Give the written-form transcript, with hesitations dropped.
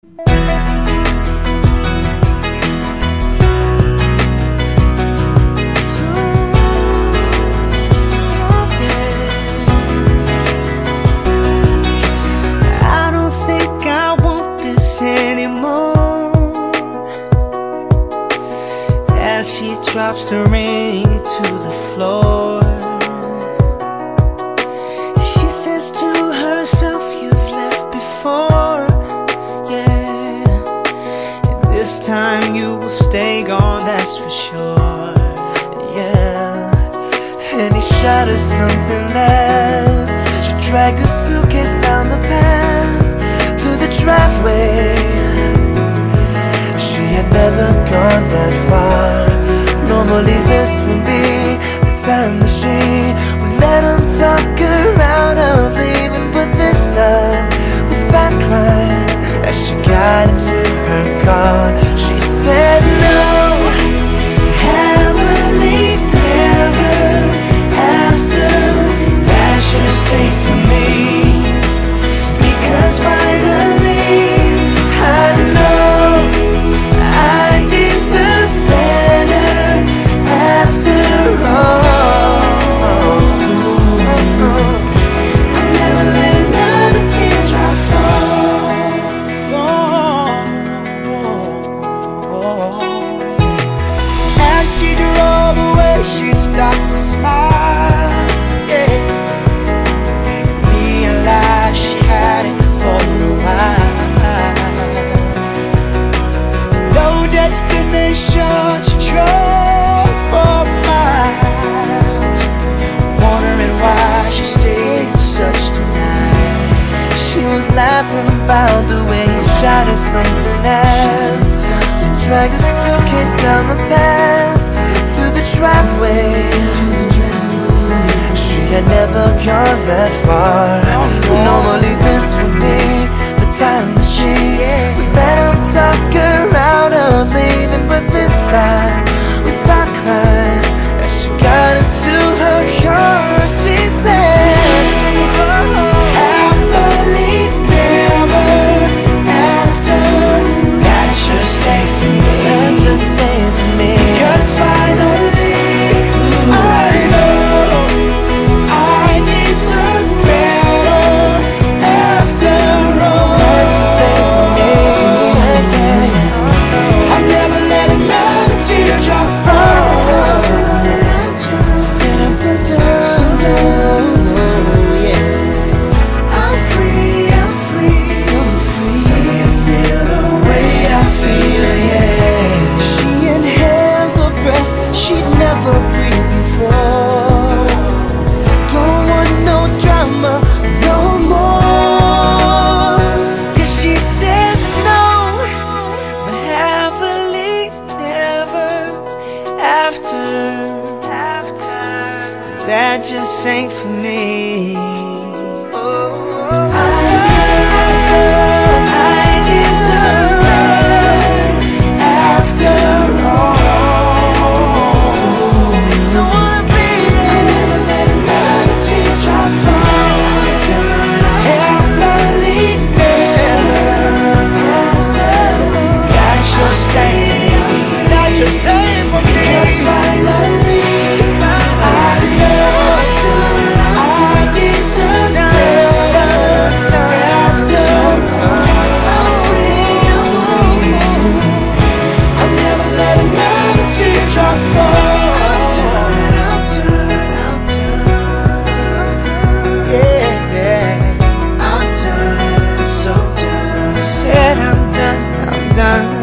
I don't think I want this anymore. As she drops the ring to the floor, she says to herself, "You've left before, yeah, and this time you will stay gone, that's for sure." Yeah, and he shot her something else. She dragged her suitcase down the path to the driveway. She had never gone that far. Normally this would be the time that she would let him talk her out of leaving, but this time, without crying, as she got into her car, she said no. Happily never after. That's just ain't for me, because finally I know I deserve better after all. I'll never let another teardrop fall. As she drove away, she starts to smile, yeah, and realized she hadn't for a while. No destination, she drove for miles, wondering why she stayed in such denial. She was laughing about the way he shot at something else. She dragged her suitcase down the path to the driveway. She had never gone that far. Normally this would be the time that she would let him talk her out of leaving, but this time, without crying, as she got into her car, she said, happily never after. That just ain't for me. that just ain't for me. Because finally I know I deserve better after all. That just ain't for me. I'll never let another teardrop fall. Said I'm so done. I'm free, so free to feel the way I feel, yeah. She inhales her breath she'd never breathed before. Don't want no drama no more, 'cause she says no, but happily never after. That just ain't for me. I deserve better after all. Don't wanna be. I'll never let another teardrop fall. Happily never after. That just ain't for me. Because finally I know I deserve better after all. I'll never let another teardrop fall. Yeah, I'm done, so done. Said I'm done,